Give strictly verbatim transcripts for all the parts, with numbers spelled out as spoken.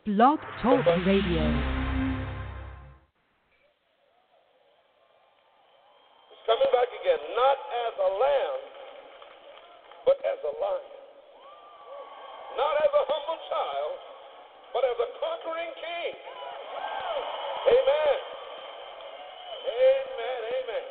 Blog Talk Radio. Coming back again, not as a lamb, but as a lion. Not as a humble child, but as a conquering king. Amen. Amen. Amen.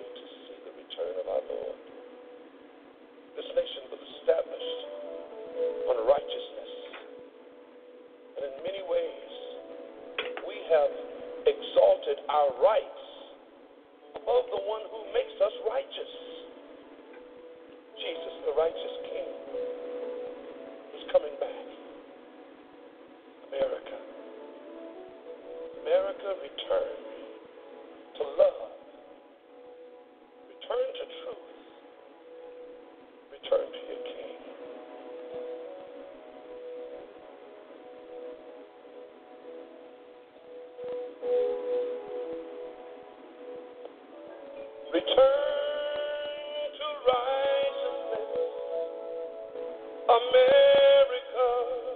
This nation was established America.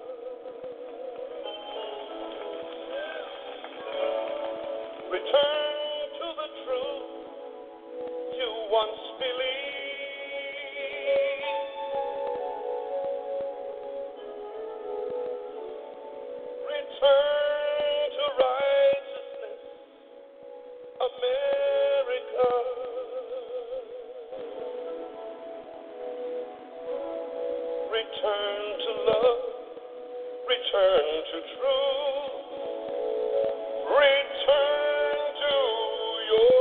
Return to the truth you once believed. Return to righteousness, America. Return to love, return to truth, return to your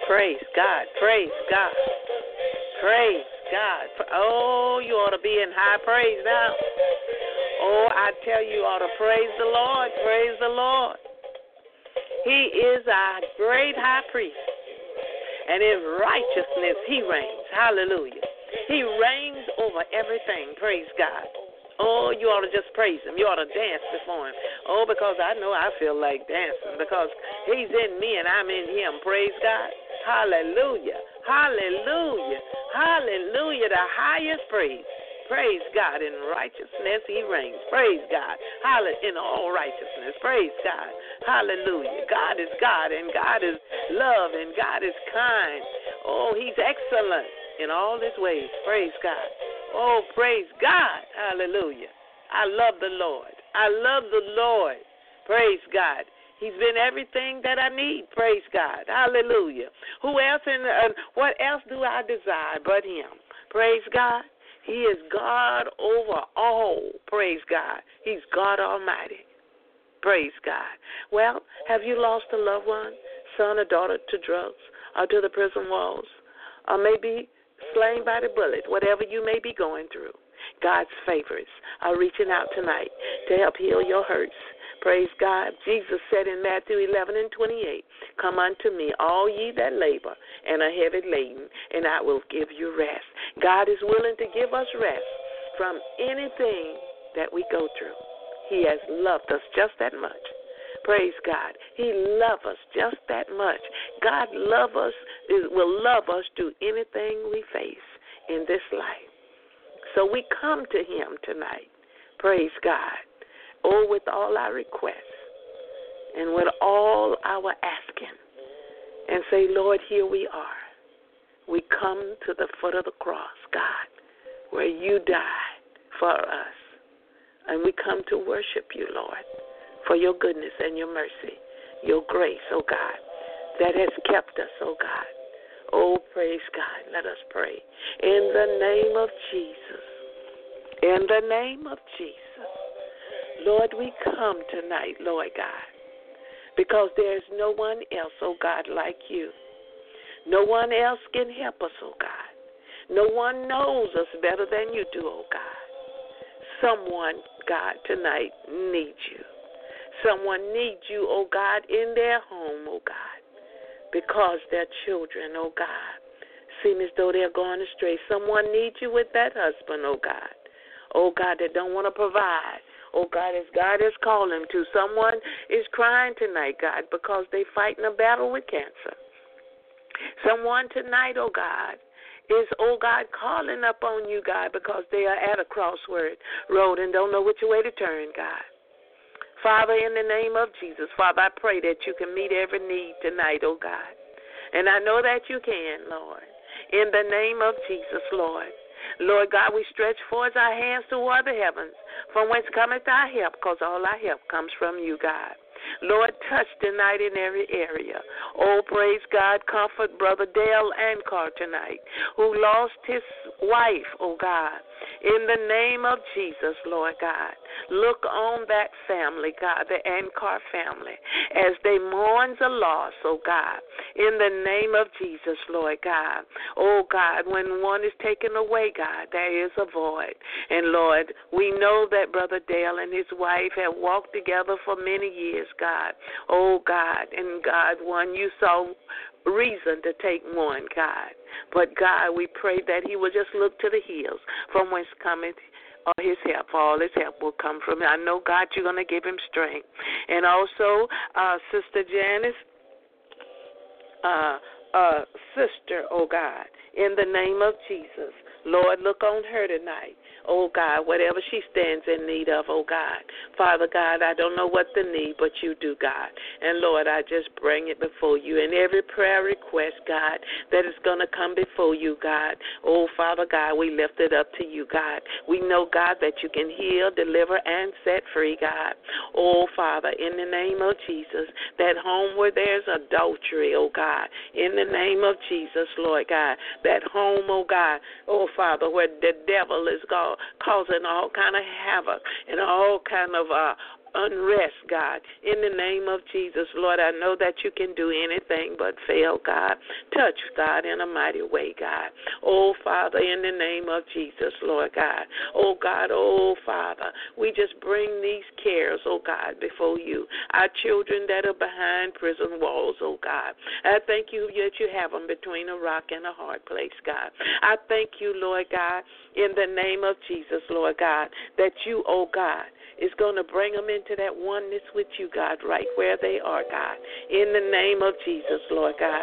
Praise God. Praise God. Praise God. Oh, you ought to be in high praise now. Oh, I tell you, you ought to praise the Lord. Praise the Lord. He is our great high priest. And in righteousness he reigns. Hallelujah. He reigns over everything. Praise God. Oh, you ought to just praise him. You ought to dance before him. Oh, because I know I feel like dancing because he's in me and I'm in him. Praise God. Hallelujah. Hallelujah. Hallelujah. The highest praise. Praise God. In righteousness he reigns. Praise God. Hallelujah. In all righteousness. Praise God. Hallelujah. God is God and God is love and God is kind. Oh, he's excellent in all his ways. Praise God. Oh, praise God. Hallelujah. I love the Lord. I love the Lord. Praise God. He's been everything that I need. Praise God. Hallelujah. Who else and uh, what else do I desire but him? Praise God. He is God over all. Praise God. He's God Almighty. Praise God. Well, have you lost a loved one, son or daughter to drugs or to the prison walls, or maybe slain by the bullet, whatever you may be going through? God's favorites are reaching out tonight to help heal your hurts. Praise God. Jesus said in Matthew eleven and twenty-eight, come unto me, all ye that labor and are heavy laden, and I will give you rest. God is willing to give us rest from anything that we go through. He has loved us just that much. Praise God. He loves us just that much. God love us, will love us through anything we face in this life. So we come to him tonight. Praise God. Oh, with all our requests and with all our asking, and say, Lord, here we are. We come to the foot of the cross, God, where you died for us. And we come to worship you, Lord, for your goodness and your mercy, your grace, oh God, that has kept us, oh God. Oh, praise God. Let us pray. In the name of Jesus. In the name of Jesus. Lord, we come tonight, Lord God, because there's no one else, oh God, like you. No one else can help us, oh God. No one knows us better than you do, oh God. Someone, God, tonight needs you. Someone needs you, oh God, in their home, oh God, because their children, oh God, seem as though they're going astray. Someone needs you with that husband, oh God. Oh God, that don't want to provide. Oh, God, as God has called them to. Someone is crying tonight, God, because they're fighting a battle with cancer. Someone tonight, oh, God, is, oh, God, calling up on you, God, because they are at a crossword road and don't know which way to turn, God. Father, in the name of Jesus, Father, I pray that you can meet every need tonight, oh, God. And I know that you can, Lord. In the name of Jesus, Lord. Lord God, we stretch forth our hands toward the heavens, from whence cometh our help, because all our help comes from you, God. Lord, touch tonight in every area. Oh, praise God, comfort Brother Dale Ankar tonight, who lost his wife, oh God. In the name of Jesus, Lord God, look on that family, God, the Ankar family, as they mourn the loss, oh God. In the name of Jesus, Lord God. Oh God, when one is taken away, God, there is a void. And Lord, we know that Brother Dale and his wife have walked together for many years, God. Oh God, and God, one, you saw reason to take one, God. But God, we pray that he will just look to the hills from whence cometh or his help. All his help will come from him. I know, God, you're going to give him strength. And also, uh, Sister Janice, uh, uh, sister, oh God, in the name of Jesus, Lord, look on her tonight. Oh, God, whatever she stands in need of, oh, God. Father, God, I don't know what the need, but you do, God. And, Lord, I just bring it before you. And every prayer request, God, that is going to come before you, God. Oh, Father, God, we lift it up to you, God. We know, God, that you can heal, deliver, and set free, God. Oh, Father, in the name of Jesus, that home where there's adultery, oh, God, in the name of Jesus, Lord God, that home, oh, God, oh, Father, where the devil is God, causing all kind of havoc and all kind of uh, unrest, God. In the name of Jesus, Lord, I know that you can do anything but fail, God. Touch, God, in a mighty way, God. Oh, Father, in the name of Jesus, Lord God. Oh, God, oh, Father, we just bring these cares, oh, God, before you. Our children that are behind prison walls, oh, God. I thank you that you have them between a rock and a hard place, God. I thank you, Lord God, in the name of Jesus, Lord God, that you, oh, God, is going to bring them into that oneness with you, God, right where they are, God. In the name of Jesus, Lord God.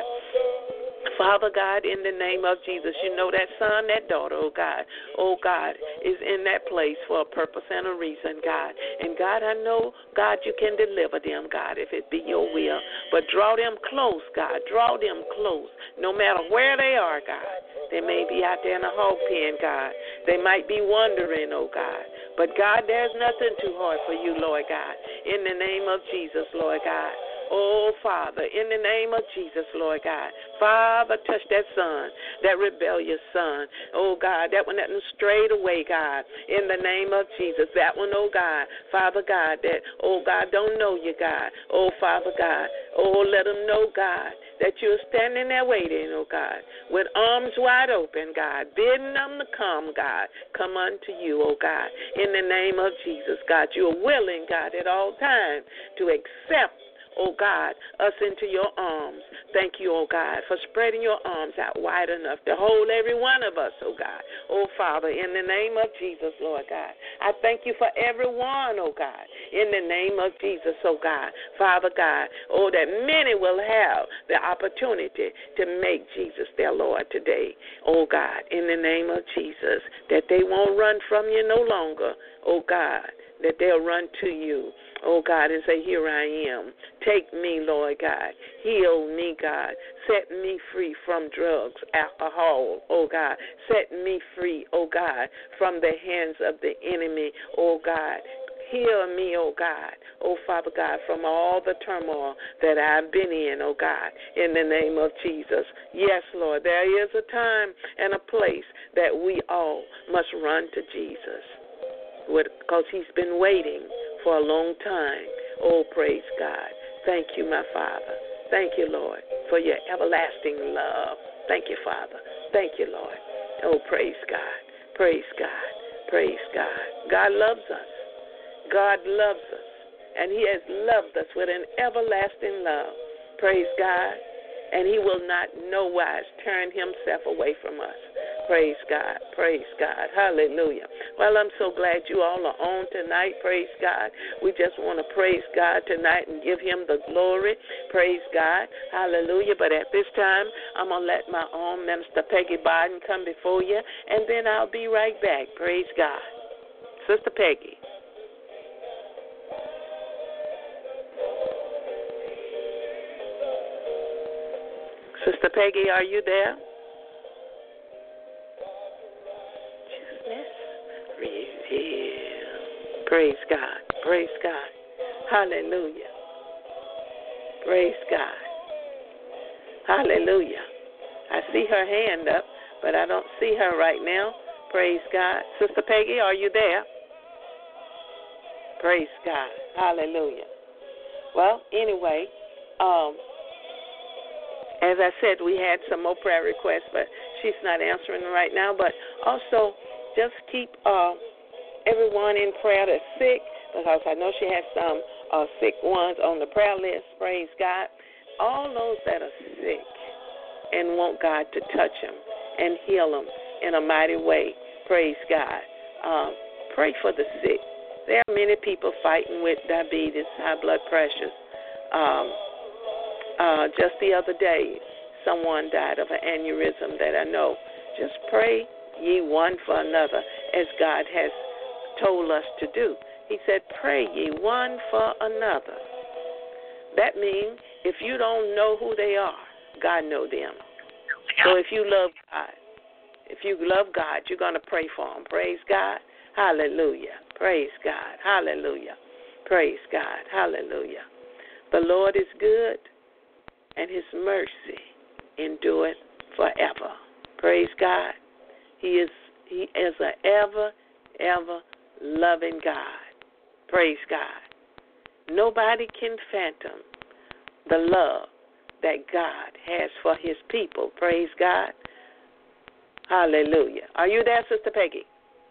Father God, in the name of Jesus, you know that son, that daughter, oh God, oh God, is in that place for a purpose and a reason, God. And God, I know, God, you can deliver them, God, if it be your will. But draw them close, God, draw them close, no matter where they are, God. They may be out there in a hog pen, God. They might be wandering, oh God. But God, there's nothing too hard for you, Lord God. In the name of Jesus, Lord God. Oh, Father, in the name of Jesus, Lord God. Father, touch that son, that rebellious son. Oh, God, that one that strayed away, God, in the name of Jesus. That one, oh, God, Father God, that, oh, God, don't know you, God. Oh, Father God, oh, let them know, God, that you're standing there waiting, oh, God, with arms wide open, God, bidding them to come, God, come unto you, oh, God, in the name of Jesus, God. You're willing, God, at all times to accept, oh, God, us into your arms. Thank you, oh, God, for spreading your arms out wide enough to hold every one of us, oh, God. Oh, Father, in the name of Jesus, Lord God, I thank you for everyone, oh, God, in the name of Jesus, oh, God. Father God, oh, that many will have the opportunity to make Jesus their Lord today, oh, God, in the name of Jesus, that they won't run from you no longer, oh, God, that they'll run to you, oh, God, and say, here I am. Take me, Lord God. Heal me, God. Set me free from drugs, alcohol, oh, God. Set me free, oh, God, from the hands of the enemy, oh, God. Heal me, oh, God, oh, Father God, from all the turmoil that I've been in, oh, God, in the name of Jesus. Yes, Lord, there is a time and a place that we all must run to Jesus, because he's been waiting for a long time. Oh, praise God. Thank you, my Father. Thank you, Lord, for your everlasting love. Thank you, Father. Thank you, Lord. Oh, praise God. Praise God. Praise God. God loves us. God loves us, and he has loved us with an everlasting love. Praise God. And he will not no wise turn himself away from us. Praise God. Praise God. Hallelujah. Well, I'm so glad you all are on tonight. Praise God. We just want to praise God tonight and give him the glory. Praise God. Hallelujah. But at this time, I'm going to let my own Minister Peggy Biden come before you, and then I'll be right back. Praise God. Sister Peggy. Sister Peggy, are you there? Reveal. Praise God. Praise God. Hallelujah. Praise God. Hallelujah. I see her hand up, but I don't see her right now. Praise God. Sister Peggy, are you there? Praise God. Hallelujah. Well, anyway, um, as I said, we had some more prayer requests, but she's not answering right now. But also, just keep uh, everyone in prayer that's sick, because I know she has some uh, sick ones on the prayer list. Praise God. All those that are sick and want God to touch them and heal them in a mighty way. Praise God. Um, pray for the sick. There are many people fighting with diabetes, high blood pressure. Um, Uh, just the other day, someone died of an aneurysm that I know. Just pray ye one for another, as God has told us to do. He said, pray ye one for another. That means if you don't know who they are, God knows them. So if you love God, if you love God, you're going to pray for them. Praise God. Hallelujah. Praise God. Hallelujah. Praise God. Hallelujah. The Lord is good, and his mercy endureth forever. Praise God. He is he is an ever, ever loving God. Praise God. Nobody can phantom the love that God has for his people. Praise God. Hallelujah. Are you there, Sister Peggy?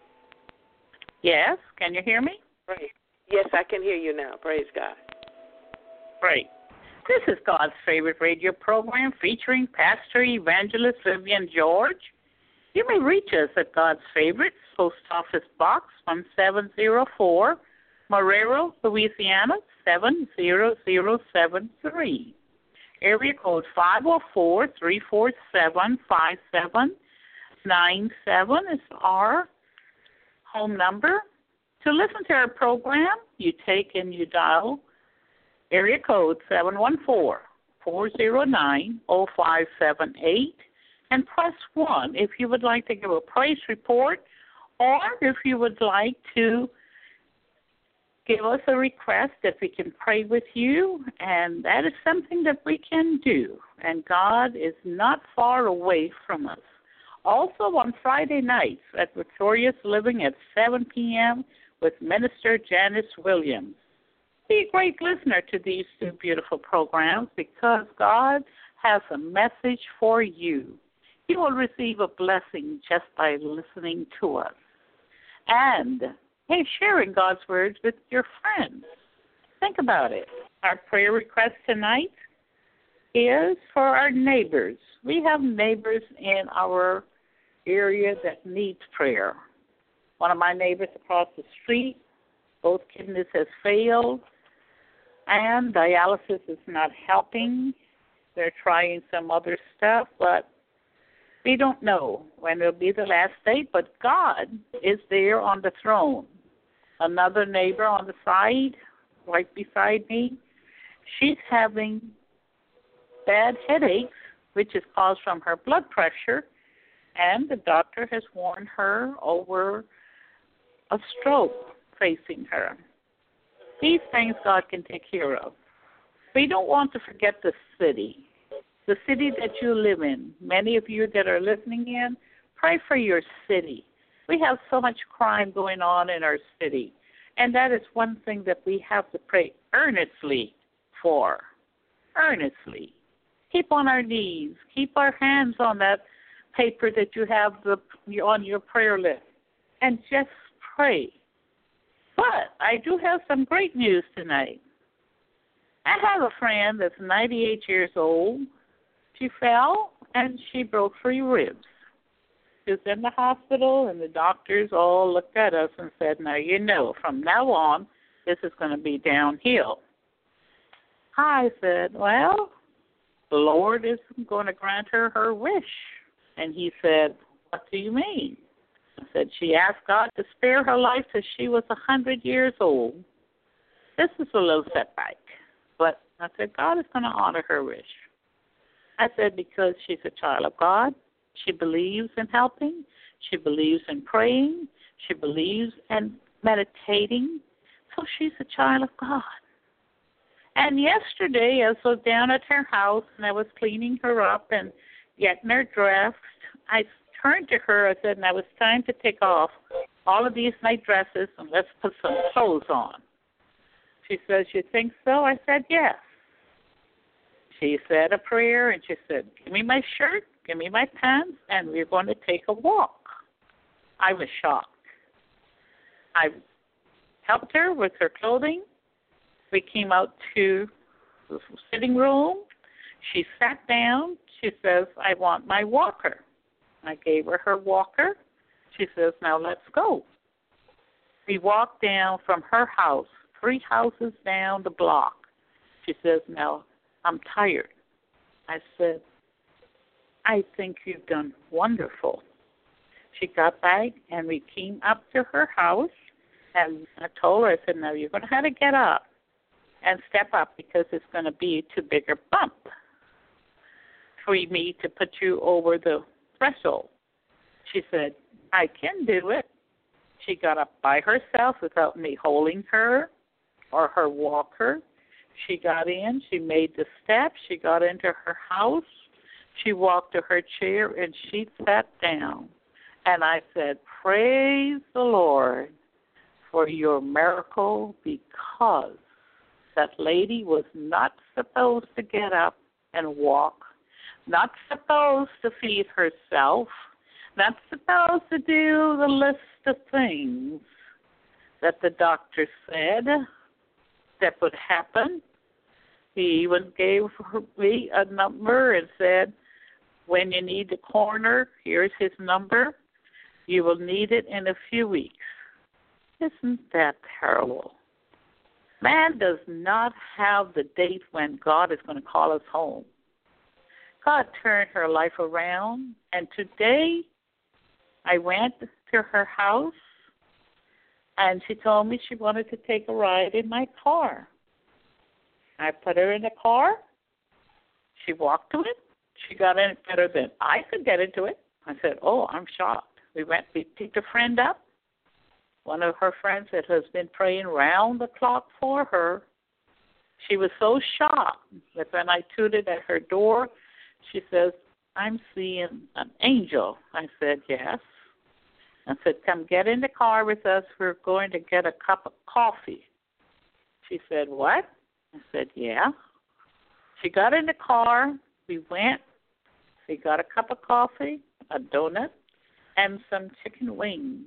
Yes. Can you hear me? Praise. Yes, I can hear you now. Praise God. Great. This is God's favorite radio program featuring Pastor Evangelist Vivian George. You may reach us at God's Favorite, Post Office Box one seven zero four, Marrero, Louisiana seven zero zero seven three. Area code five oh four, three four seven, five seven nine seven is our home number. To listen to our program, you take and you dial area code seven one four, four zero nine, zero five seven eight and press one if you would like to give a praise report or if you would like to give us a request that we can pray with you, and that is something that we can do, and God is not far away from us. Also on Friday nights at Victorious Living at seven p.m. with Minister Janice Williams. Be a great listener to these two beautiful programs because God has a message for you. You will receive a blessing just by listening to us. And, hey, sharing God's words with your friends. Think about it. Our prayer request tonight is for our neighbors. We have neighbors in our area that needs prayer. One of my neighbors across the street, both kidneys has failed, and dialysis is not helping. They're trying some other stuff, but we don't know when it'll be the last day, but God is there on the throne. Another neighbor on the side, right beside me, she's having bad headaches, which is caused from her blood pressure, and the doctor has warned her over a stroke facing her. These things God can take care of. We don't want to forget the city, the city that you live in. Many of you that are listening in, pray for your city. We have so much crime going on in our city, and that is one thing that we have to pray earnestly for. Earnestly. Keep on our knees. Keep our hands on that paper that you have the, on your prayer list, and just pray. But I do have some great news tonight. I have a friend that's ninety-eight years old. She fell and she broke three ribs. She was in the hospital, and the doctors all looked at us and said, now you know, from now on, this is going to be downhill. I said, well, the Lord is going to grant her her wish. And he said, what do you mean? I said, she asked God to spare her life till she was one hundred years old. This is a little setback. But I said, God is going to honor her wish. I said, because she's a child of God. She believes in helping. She believes in praying. She believes in meditating. So she's a child of God. And yesterday, I was down at her house, and I was cleaning her up and getting her dressed. I turned to her, I said, now it's time to take off all of these night dresses and let's put some clothes on. She says, you think so? I said, yes. She said a prayer, and she said, give me my shirt, give me my pants, and we're going to take a walk. I was shocked. I helped her with her clothing. We came out to the sitting room. She sat down. She says, I want my walker. I gave her her walker. She says, now let's go. We walked down from her house, three houses down the block. She says, now I'm tired. I said, I think you've done wonderful. She got back, and we came up to her house, and I told her, I said, now you're going to have to get up and step up because it's going to be too big a bump for me to put you over the threshold. She said, I can do it. She got up by herself without me holding her or her walker. She got in. She made the steps. She got into her house. She walked to her chair, and she sat down. And I said, praise the Lord for your miracle, because That lady was not supposed to get up and walk, not supposed to feed herself, not supposed to do the list of things that the doctor said that would happen. He even gave me a number and said, when you need the coroner, here's his number. You will need it in a few weeks. Isn't that terrible? Man does not have the date when God is going to call us home. God turned her life around, and today I went to her house, and she told me she wanted to take a ride in my car. I put her in the car. She walked to it. She got in it better than I could get into it. I said, oh, I'm shocked. We went, we picked a friend up, one of her friends that has been praying round the clock for her. She was so shocked that when I tooted at her door, she says, I'm seeing an angel. I said, yes. I said, come get in the car with us. We're going to get a cup of coffee. She said, what? I said, yeah. She got in the car. We went. We got a cup of coffee, a donut, and some chicken wings.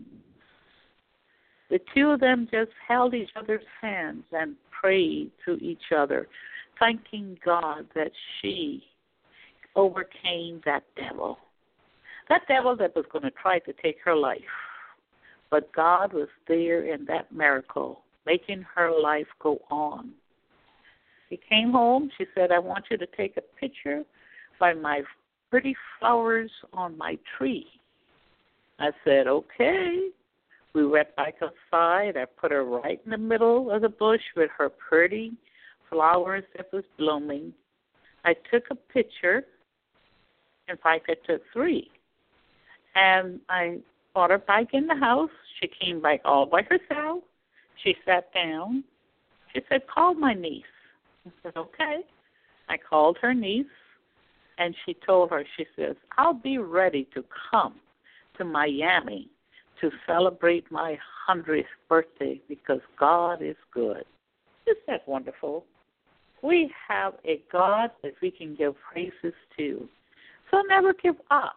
The two of them just held each other's hands and prayed to each other, thanking God that she overcame that devil. That devil that was going to try to take her life. But God was there in that miracle, making her life go on. She came home. She said, I want you to take a picture by my pretty flowers on my tree. I said, okay. We went back outside. I put her right in the middle of the bush with her pretty flowers that was blooming. I took a picture. In fact, I took three. And I brought her back in the house. She came back all by herself. She sat down. She said, call my niece. I said, okay. I called her niece, and she told her, she says, I'll be ready to come to Miami to celebrate my hundredth birthday because God is good. Isn't that wonderful? We have a God that we can give praises to. So never give up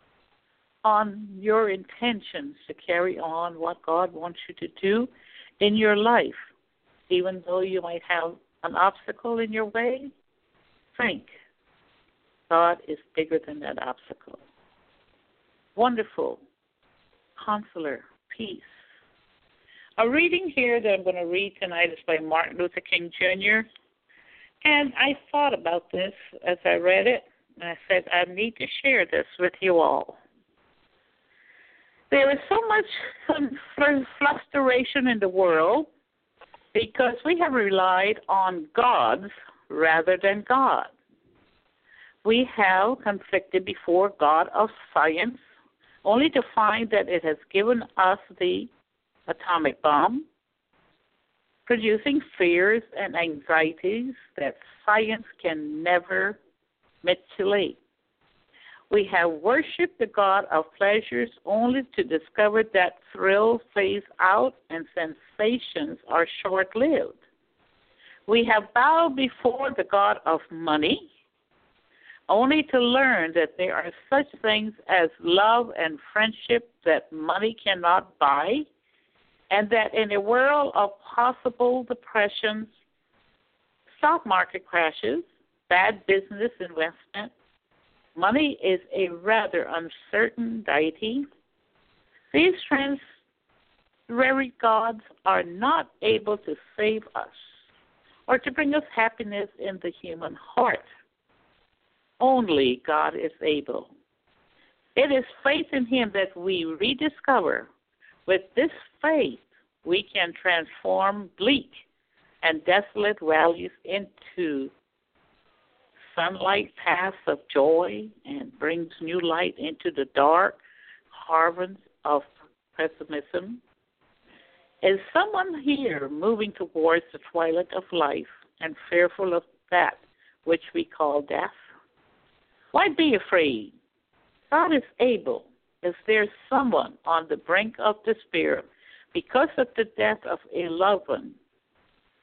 on your intentions to carry on what God wants you to do in your life. Even though you might have an obstacle in your way, think God is bigger than that obstacle. Wonderful. Consular, peace. A reading here that I'm going to read tonight is by Martin Luther King Junior And I thought about this as I read it, and I said, I need to share this with you all. There is so much frustration in the world because we have relied on gods rather than God. We have conflicted before God of science, only to find that it has given us the atomic bomb, producing fears and anxieties that science can never mitigate. We have worshipped the God of pleasures only to discover that thrills phase out and sensations are short-lived. We have bowed before the God of money only to learn that there are such things as love and friendship that money cannot buy, and that in a world of possible depressions, stock market crashes, bad business investment, money is a rather uncertain deity. These transitory gods are not able to save us or to bring us happiness in the human heart. Only God is able. It is faith in Him that we rediscover. With this faith, we can transform bleak and desolate valleys into sunlight paths of joy and brings new light into the dark caverns of pessimism. Is someone here moving towards the twilight of life and fearful of that which we call death? Why be afraid? God is able. Is there someone on the brink of despair because of the death of a loved one?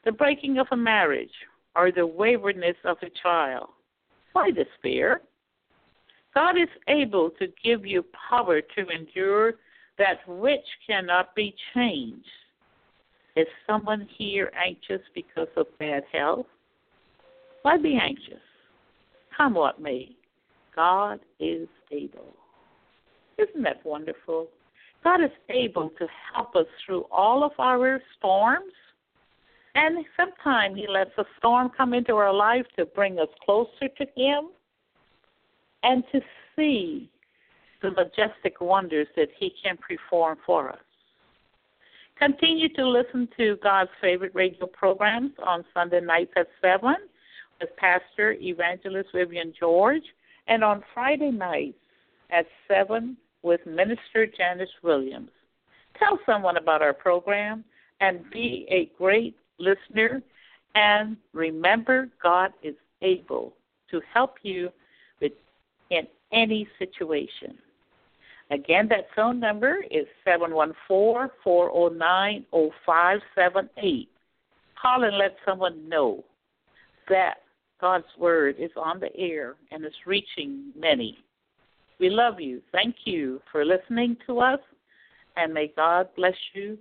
the breaking of a marriage, or the waywardness of a child, why despair? God is able to give you power to endure that which cannot be changed. Is someone here anxious because of bad health? Why be anxious? Come what may, God is able. Isn't that wonderful? God is able to help us through all of our storms. And sometimes he lets a storm come into our life to bring us closer to him and to see the majestic wonders that he can perform for us. Continue to listen to God's favorite radio programs on Sunday nights at seven with Pastor Evangelist Vivian George, and on Friday nights at seven with Minister Janice Williams. Tell someone about our program and be a great listener, and remember, God is able to help you with in any situation. Again, that phone number is seven one four, four zero nine, zero five seven eight. Call and let someone know that God's word is on the air and is reaching many. We love you. Thank you for listening to us, and may God bless you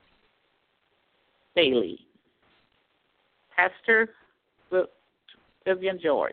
daily. Pastor Vivian George.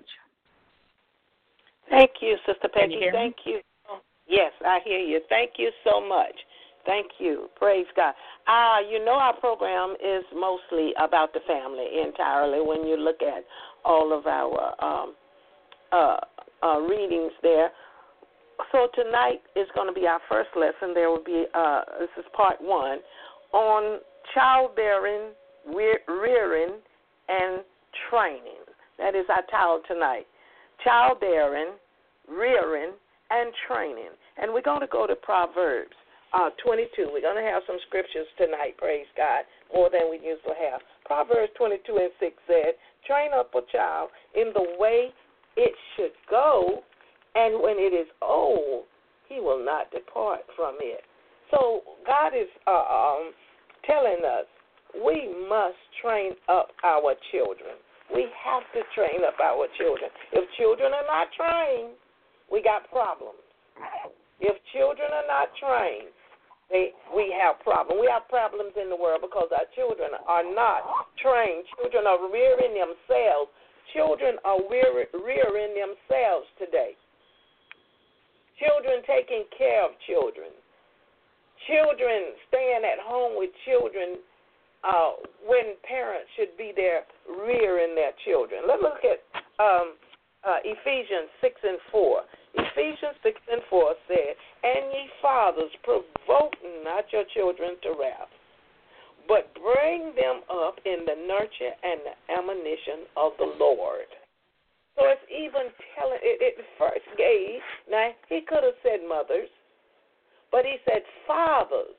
Thank you, Sister Can you Peggy. hear me? Thank you. Yes, I hear you. Thank you so much. Thank you. Praise God. Uh, you know our program is mostly about the family entirely when you look at all of our um, uh, uh, readings there. So tonight is going to be our first lesson. There will be, uh, this is part one, on childbearing, rearing, and training. That is our title tonight. Childbearing, rearing, and training. And we're going to go to Proverbs uh, twenty-two. We're going to have some scriptures tonight, praise God, more than we usually have. Proverbs twenty-two and six said, train up a child in the way it should go, and when it is old, he will not depart from it. So God is uh, um, telling us we must train up our children. We have to train up our children. If children are not trained, we got problems. If children are not trained, they, we have problems. We have problems in the world because our children are not trained. Children are rearing themselves. Children are rear, rearing themselves today. Children taking care of children. Children staying at home with children uh, when parents should be there rearing their children. Let's look at um, uh, Ephesians six and four. Ephesians six and four said, and ye fathers, provoke not your children to wrath, but bring them up in the nurture and the admonition of the Lord. So it's even telling, it, it first gave, now he could have said mothers, but he said fathers.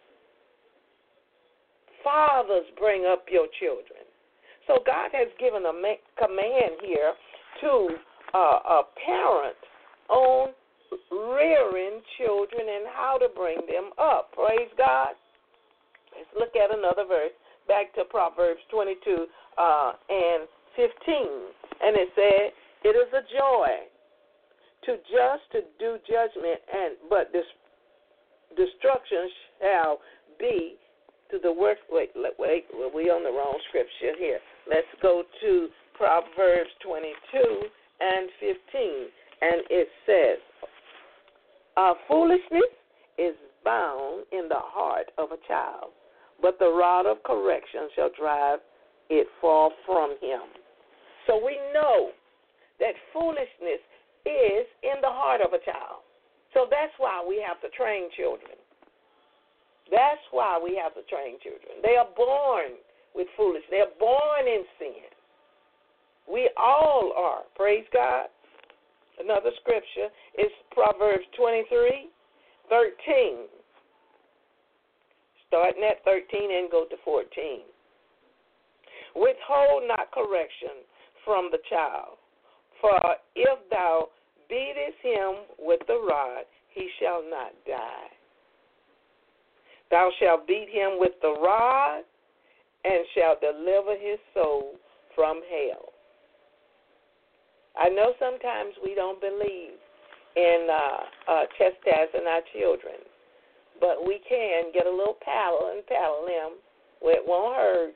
Fathers, bring up your children. So God has given a command here to uh, a parent on rearing children and how to bring them up. Praise God. Let's look at another verse. Back to Proverbs twenty-two uh, and fifteen. And it said, it is a joy to just to do judgment, and but this destruction shall be to the work. Wait, wait, we're on the wrong scripture here. Let's go to Proverbs twenty-two and fifteen. And it says, uh, foolishness is bound in the heart of a child, but the rod of correction shall drive it far from him. So we know that foolishness is in the heart of a child. So that's why we have to train children. That's why we have to train children. They are born with foolishness. They are born in sin. We all are. Praise God. Another scripture is Proverbs twenty-three, thirteen. Starting at thirteen and go to fourteen. Withhold not correction from the child, for if thou beatest him with the rod, he shall not die. Thou shalt beat him with the rod, and shall deliver his soul from hell. I know sometimes we don't believe in uh, uh, chastising our children, but we can get a little paddle and paddle them where it won't hurt,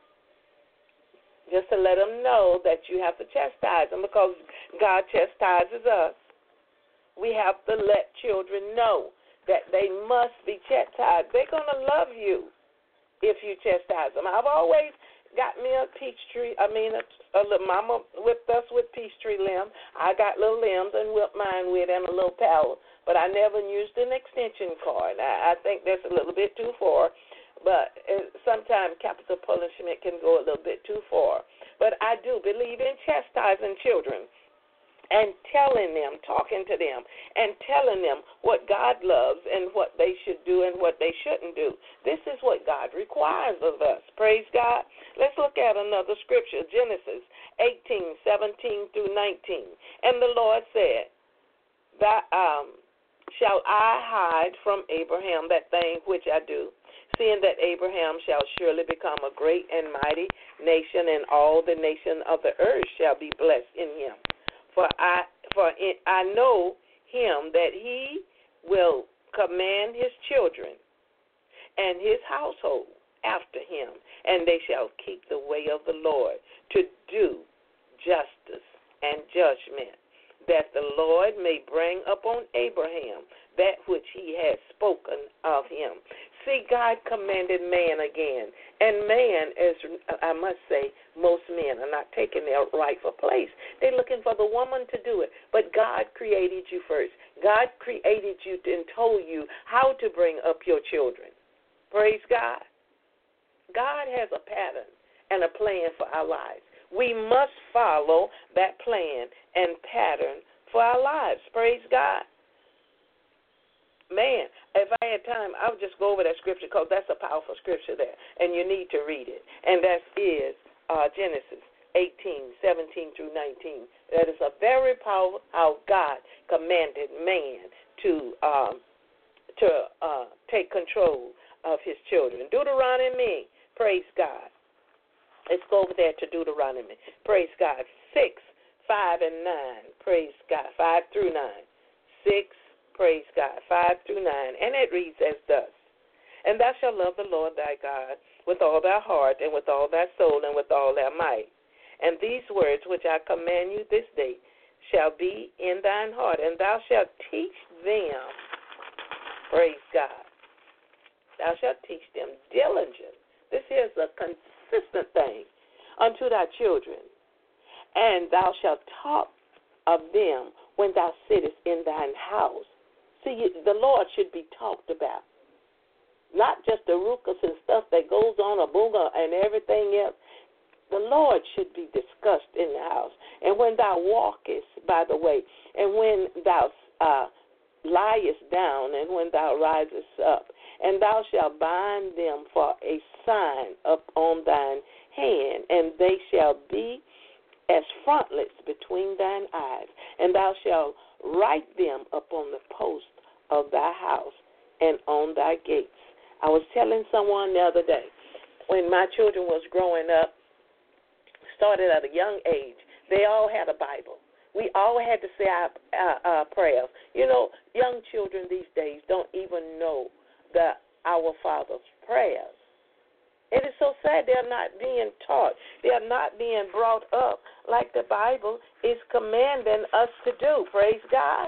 just to let them know that you have to chastise them because God chastises us. We have to let children know that they must be chastised. They're going to love you if you chastise them. I've always got me a peach tree. I mean, a, a little mama whipped us with peach tree limb. I got little limbs and whipped mine with and a little paddle. But I never used an extension cord. I, I think that's a little bit too far. But uh, sometimes capital punishment can go a little bit too far. But I do believe in chastising children and telling them, talking to them, and telling them what God loves and what they should do and what they shouldn't do. This is what God requires of us. Praise God. Let's look at another scripture, Genesis eighteen, seventeen through nineteen. And the Lord said, that, um, shall I hide from Abraham that thing which I do, seeing that Abraham shall surely become a great and mighty nation, and all the nation of the earth shall be blessed in him. For I for it, I know him that he will command his children and his household after him, and they shall keep the way of the Lord to do justice and judgment, that the Lord may bring upon Abraham that which he has spoken of him. See, God commanded man again. And man, as I must say, most men are not taking their rightful place. They're looking for the woman to do it. But God created you first. God created you and told you how to bring up your children. Praise God. God has a pattern and a plan for our lives. We must follow that plan and pattern for our lives. Praise God. Man, if I had time, I would just go over that scripture because that's a powerful scripture there, and you need to read it. And that is uh, Genesis eighteen, seventeen through nineteen. That is a very powerful how God commanded man to um, to uh, take control of his children. Deuteronomy, praise God. Let's go over there to Deuteronomy. Praise God. six, five, and nine. Praise God. five through nine. six, praise God. five through nine. And it reads as thus. And thou shalt love the Lord thy God with all thy heart and with all thy soul and with all thy might. And these words which I command you this day shall be in thine heart, and thou shalt teach them, praise God, thou shalt teach them diligent. This is a consistent thing unto thy children. And thou shalt talk of them when thou sittest in thine house. See, the Lord should be talked about. Not just the ruckus and stuff that goes on, a booga and everything else. The Lord should be discussed in the house. And when thou walkest by the way, and when thou uh, liest down, and when thou risest up, and thou shalt bind them for a sign upon thine hand, and they shall be as frontlets between thine eyes, and thou shalt write them upon the post of thy house and on thy gates. I was telling someone the other day, when my children was growing up, started at a young age, they all had a Bible. We all had to say our, our, our prayers. You know, young children these days don't even know the Our Father's prayers. It is so sad they're not being taught. They are not being brought up like the Bible is commanding us to do. Praise God.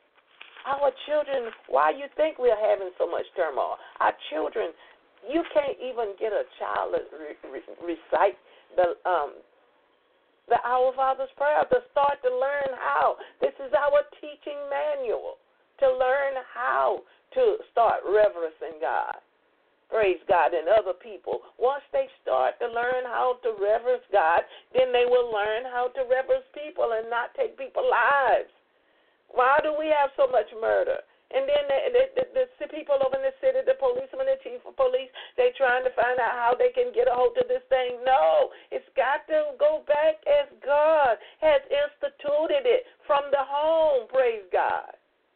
Our children, why you think we're having so much turmoil? Our children, you can't even get a child to re- re- recite the um, the Our Father's prayer to start to learn how. This is our teaching manual to learn how to start reverencing God. Praise God, and other people. Once they start to learn how to reverence God, then they will learn how to reverence people and not take people's lives. Why do we have so much murder? And then the, the, the, the people over in the city, the policeman, the chief of police, they're trying to find out how they can get a hold of this thing. No, it's got to go back as God has instituted it from the home, praise God.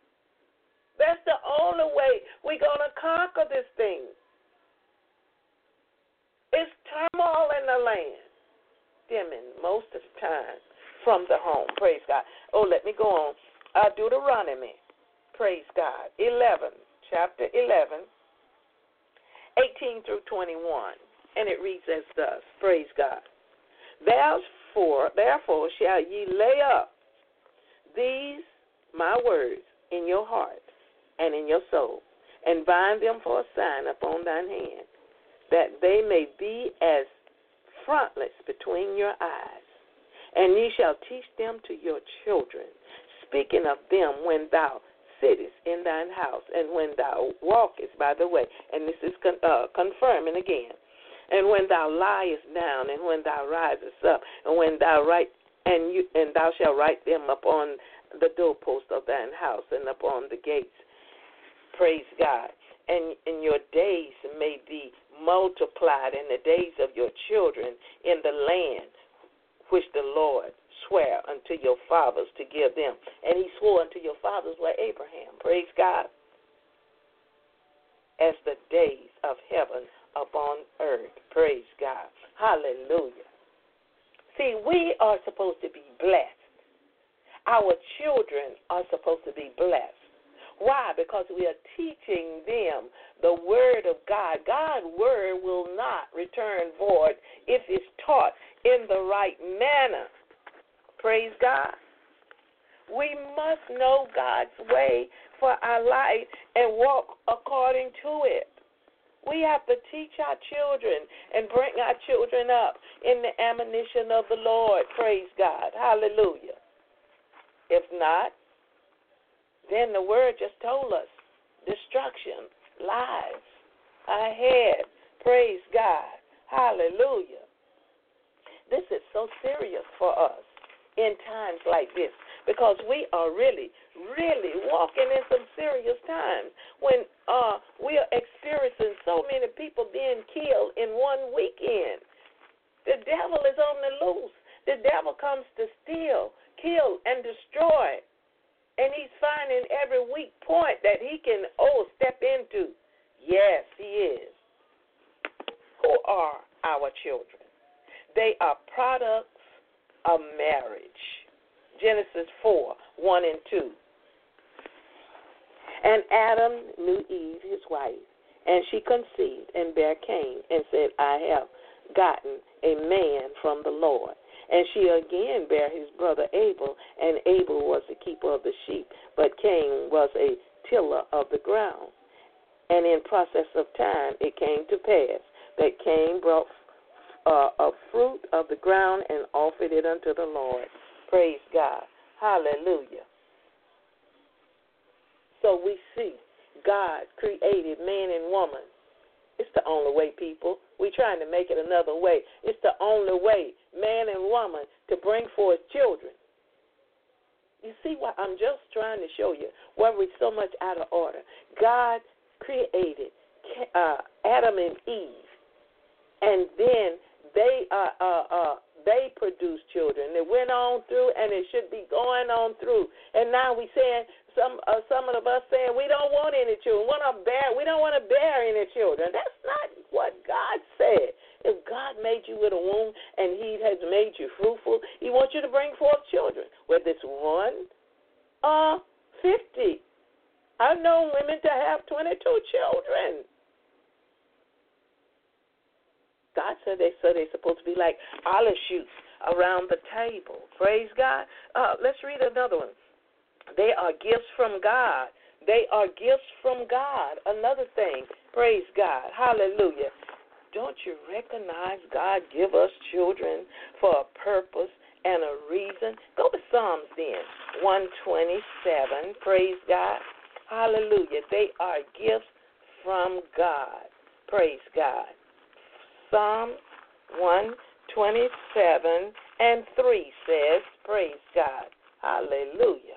That's the only way we're going to conquer this thing. It's turmoil in the land, stemming most of the time from the home. Praise God. Oh, let me go on. Uh, Deuteronomy. Praise God. eleven, chapter eleven, eighteen through twenty-one. And it reads as thus. Praise God. Therefore, therefore shall ye lay up these my words in your heart and in your soul, and bind them for a sign upon thine hand, that they may be as frontlets between your eyes. And ye shall teach them to your children, speaking of them when thou sittest in thine house, and when thou walkest by the way. And this is con- uh, confirming again. And when thou liest down, and when thou risest up, and when thou write, and you and thou shalt write them upon the doorpost of thine house and upon the gates. Praise God. And, and your days may be multiplied in the days of your children in the land which the Lord sware unto your fathers to give them. And he swore unto your fathers were Abraham. Praise God. As the days of heaven upon earth. Praise God. Hallelujah. See, we are supposed to be blessed. Our children are supposed to be blessed. Why? Because we are teaching them the word of God. God's word will not return void if it's taught in the right manner. Praise God. We must know God's way for our life and walk according to it. We have to teach our children and bring our children up in the admonition of the Lord. Praise God. Hallelujah. If not, then the word just told us destruction lies ahead. Praise God. Hallelujah. This is so serious for us in times like this, because we are really, really walking in some serious times when uh, we are experiencing so many people being killed in one weekend. The devil is on the loose. The devil comes to steal, kill, and destroy. And he's finding every weak point that he can, oh, step into. Yes, he is. Who are our children? They are products of marriage. Genesis four, one and two. And Adam knew Eve, his wife, and she conceived and bare Cain, and said, I have gotten a man from the Lord. And she again bare his brother Abel, and Abel was the keeper of the sheep, but Cain was a tiller of the ground. And in process of time it came to pass that Cain brought uh, a fruit of the ground and offered it unto the Lord. Praise God. Hallelujah. So we see God created man and woman. It's the only way, people. We're trying to make it another way. It's the only way, man and woman, to bring forth children. You see what I'm just trying to show you, where we're so much out of order. God created uh, Adam and Eve, and then they uh, uh, uh, they produced children. It went on through, and it should be going on through. And now we saying some uh, some of us saying we don't want any children. We want to bear. We don't want to bear any children. That's not what God said. If God made you with a womb and He has made you fruitful, He wants you to bring forth children, whether it's one or fifty. I've known women to have twenty-two children. God said they said they're supposed to be like olive shoots around the table. Praise God. Uh, let's read another one. They are gifts from God. They are gifts from God. Another thing. Praise God. Hallelujah. Don't you recognize God give us children for a purpose and a reason? Go to Psalms then, one twenty-seven. Praise God. Hallelujah. They are gifts from God. Praise God. Psalm one twenty-seven and three says, praise God. Hallelujah.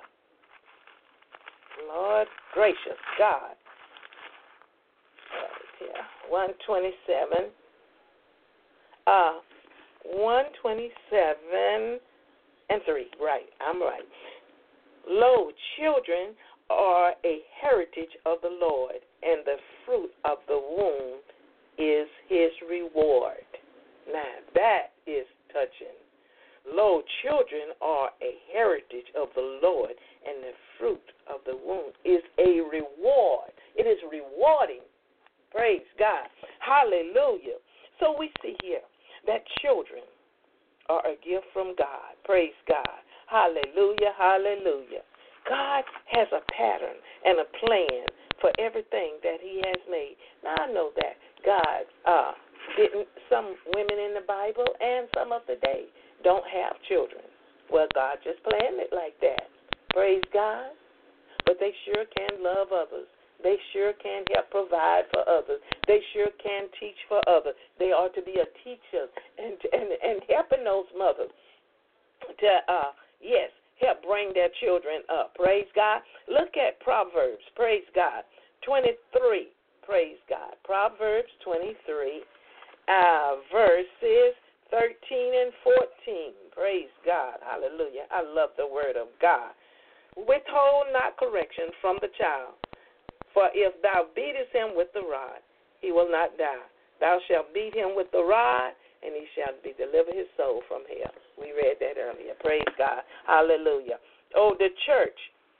Lord gracious God. Right here. one twenty-seven. Uh, one twenty-seven and three. Right. I'm right. Lo, children are a heritage of the Lord, and the fruit of the womb is His reward. Now, that is touching. Lo, children are a heritage of the Lord, and the fruit of the womb is a reward. It is rewarding. Praise God. Hallelujah. So we see here that children are a gift from God. Praise God. Hallelujah. Hallelujah. God has a pattern and a plan for everything that he has made. Now, I know that God uh, didn't, some women in the Bible and some of the day don't have children. Well, God just planned it like that. Praise God. But they sure can love others. They sure can help provide for others. They sure can teach for others. They are to be a teacher and and, and helping those mothers to, uh, yes, help bring their children up. Praise God. Look at Proverbs. Praise God. twenty-three. Praise God. Proverbs twenty-three, uh, verses thirteen and fourteen. Praise God. Hallelujah. I love the word of God. Withhold not correction from the child, for if thou beatest him with the rod, he will not die. Thou shalt beat him with the rod, and he shall be deliver his soul from hell. We read that earlier. Praise God. Hallelujah. Oh, the church,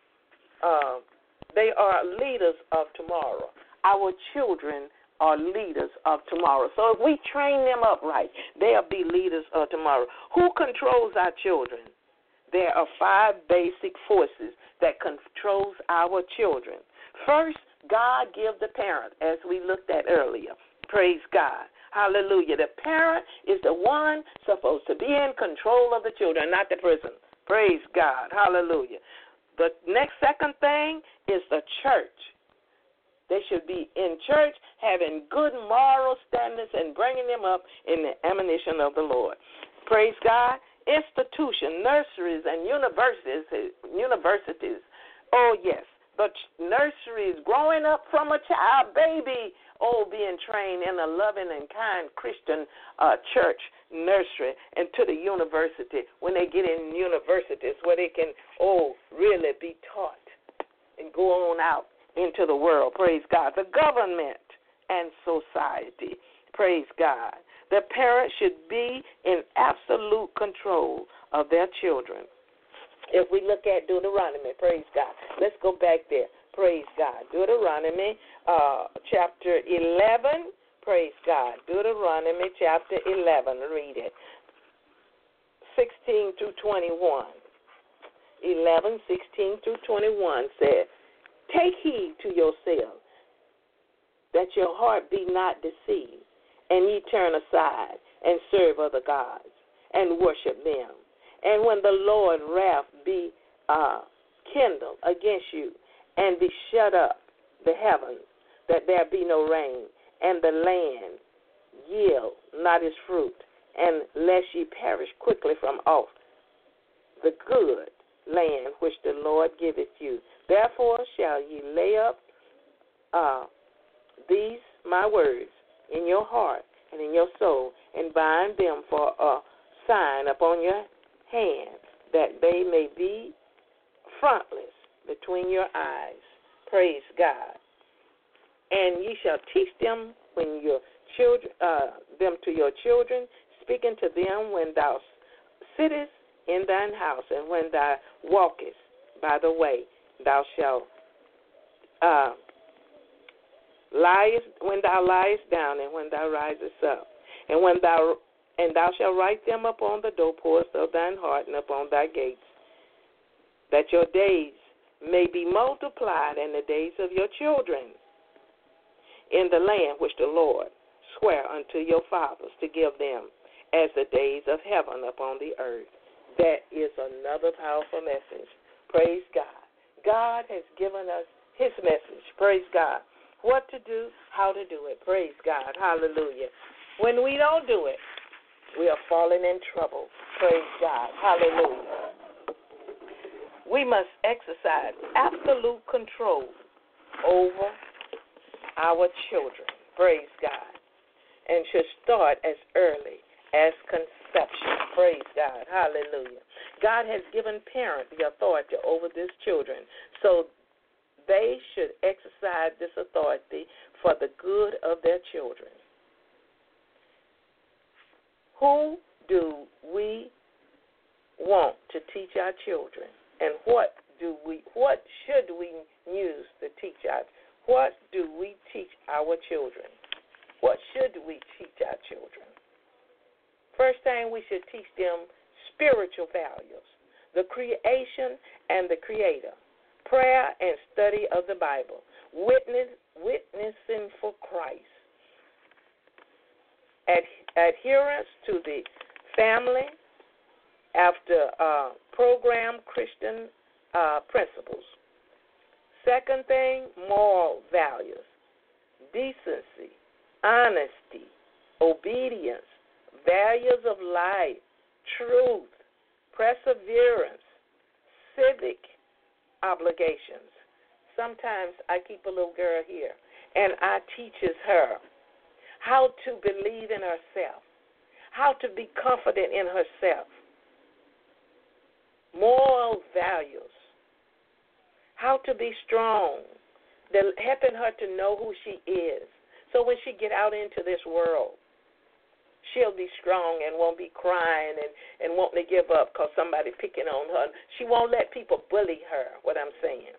uh, they are leaders of tomorrow. Our children are leaders of tomorrow. So if we train them up right, they'll be leaders of tomorrow. Who controls our children? There are five basic forces that controls our children. First, God gives the parent, as we looked at earlier. Praise God. Hallelujah. The parent is the one supposed to be in control of the children, not the person. Praise God. Hallelujah. The next second thing is the church. They should be in church having good moral standards and bringing them up in the admonition of the Lord. Praise God. Institution, nurseries, and universities, universities. Oh, yes. The nurseries, growing up from a child, baby, oh, being trained in a loving and kind Christian uh, church nursery, and to the university, when they get in universities where they can, oh, really be taught and go on out into the world. Praise God. The government and society. Praise God. The parents should be in absolute control of their children. If we look at Deuteronomy, praise God. Let's go back there. Praise God. Deuteronomy uh, chapter eleven. Praise God. Deuteronomy chapter eleven. Read it. sixteen through twenty-one. eleven, sixteen through twenty-one says, take heed to yourselves, that your heart be not deceived, and ye turn aside and serve other gods and worship them. And when the Lord wrath be uh, kindled against you, and be shut up the heavens, that there be no rain, and the land yield not its fruit, and lest ye perish quickly from off the good land which the Lord giveth you. Therefore shall ye lay up uh, these my words in your heart and in your soul, and bind them for a sign upon your hand, that they may be frontless between your eyes. Praise God. And ye shall teach them when your children, uh, them to your children, speaking to them when thou sittest in thine house, and when thou walkest by the way, thou shalt uh, liest when thou liest down, and when thou risest up, and when thou and thou shalt write them upon the doorposts of thine heart and upon thy gates, that your days may be multiplied, and the days of your children in the land which the Lord sware unto your fathers to give them, as the days of heaven upon the earth. That is another powerful message. Praise God. God has given us his message. Praise God. What to do, how to do it. Praise God. Hallelujah. When we don't do it, we are falling in trouble. Praise God. Hallelujah. We must exercise absolute control over our children. Praise God. And should start as early as conception. Praise God. Hallelujah. God has given parents the authority over these children, so they should exercise this authority for the good of their children. Who do we want to teach our children, and what do we? What should we use to teach our? What do we teach our children? What should we teach our children? First thing, we should teach them spiritual values, the creation and the Creator, prayer and study of the Bible, witness, witnessing for Christ, Ad, adherence to the family after uh, program Christian uh, principles. Second thing, moral values, decency, honesty, obedience, values of life, truth, perseverance, civic obligations. Sometimes I keep a little girl here, and I teaches her how to believe in herself, how to be confident in herself, moral values, how to be strong, helping her to know who she is. So when she get out into this world, she'll be strong and won't be crying and, and won't to give up because somebody picking on her. She won't let people bully her, what I'm saying.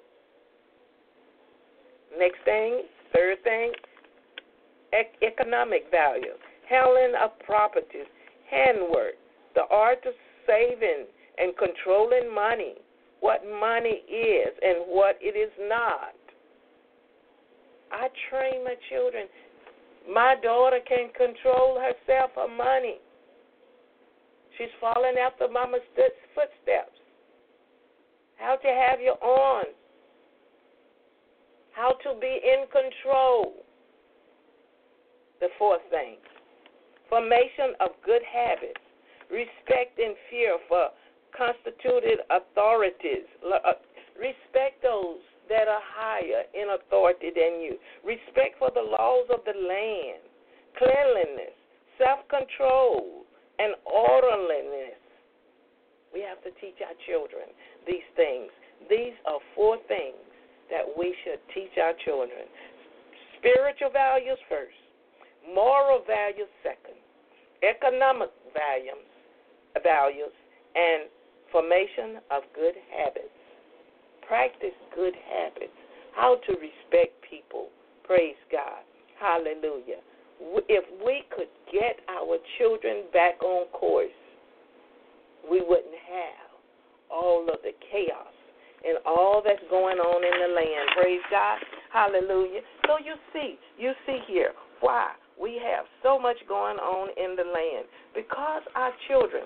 Next thing, third thing, ec- economic value, handling of properties, handwork, the art of saving and controlling money, what money is and what it is not. I train my children. My daughter can control herself, her money. She's following after mama's footsteps. How to have your own. How to be in control. The fourth thing, formation of good habits, respect and fear for constituted authorities. Respect those that are higher in authority than you. Respect for the laws of the land, cleanliness, self-control, and orderliness. We have to teach our children these things. These are four things that we should teach our children. Spiritual values first, moral values second, economic values, values, and formation of good habits. Practice good habits, how to respect people. Praise God. Hallelujah. If we could get our children back on course, we wouldn't have all of the chaos and all that's going on in the land. Praise God. Hallelujah. So you see, you see here why we have so much going on in the land. Because our children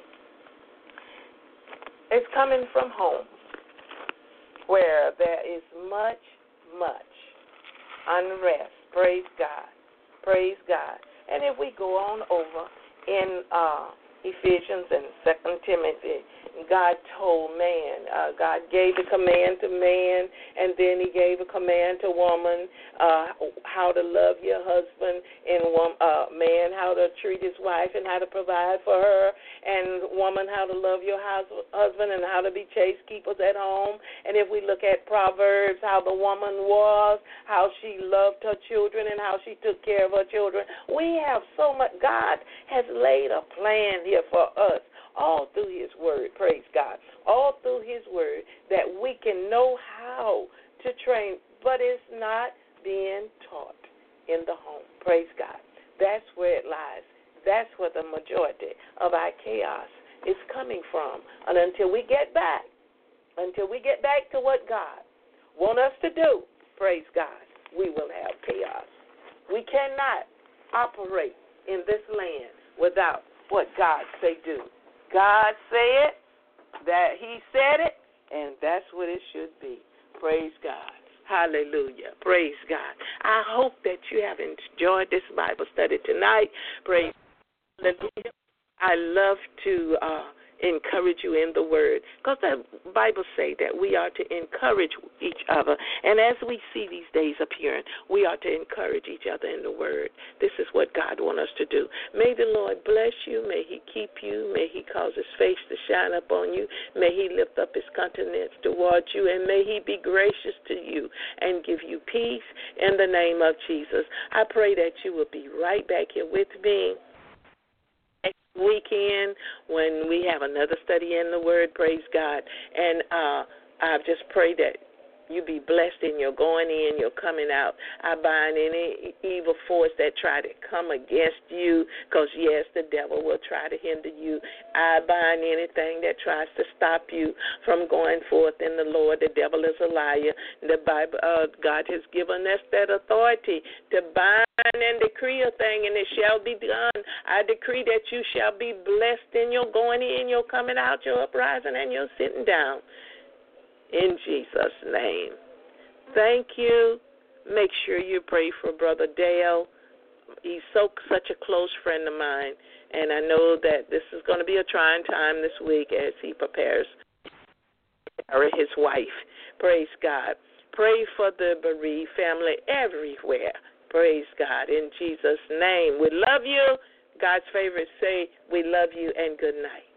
is coming from home where there is much, much unrest. Praise God. Praise God. And if we go on over in uh, Ephesians and Second Timothy, God told man, uh, God gave a command to man, and then he gave a command to woman, uh, how to love your husband, and uh, man, how to treat his wife and how to provide for her, and woman, how to love your husband and how to be chaste keepers at home. And if we look at Proverbs, how the woman was, how she loved her children and how she took care of her children. We have so much. God has laid a plan here for us, all through his word, praise God, all through his word, that we can know how to train, but it's not being taught in the home, praise God. That's where it lies. That's where the majority of our chaos is coming from. And until we get back, until we get back to what God wants us to do, praise God, we will have chaos. We cannot operate in this land without what God say do. God said that he said it, and that's what it should be. Praise God. Hallelujah. Praise God. I hope that you have enjoyed this Bible study tonight. Praise God. I love to uh, encourage you in the word, because the Bible say that we are to encourage each other. And as we see these days appearing, we are to encourage each other in the word. This is what God wants us to do. May the Lord bless you. May he keep you. May he cause his face to shine upon you. May he lift up his countenance towards you. And may he be gracious to you and give you peace in the name of Jesus. I pray that you will be right back here with me. weekend when we have another study in the Word, praise God. And uh, I just pray that you be blessed in your going in, your coming out. I bind any evil force that try to come against you, because, yes, the devil will try to hinder you. I bind anything that tries to stop you from going forth in the Lord. The devil is a liar. The Bible, uh, God has given us that authority to bind and decree a thing, and it shall be done. I decree that you shall be blessed in your going in, your coming out, your uprising, and your sitting down. In Jesus' name. Thank you. Make sure you pray for Brother Dale. He's so such a close friend of mine, and I know that this is going to be a trying time this week as he prepares for his wife. Praise God. Pray for the bereaved family everywhere. Praise God. In Jesus' name. We love you. God's favorites say we love you and good night.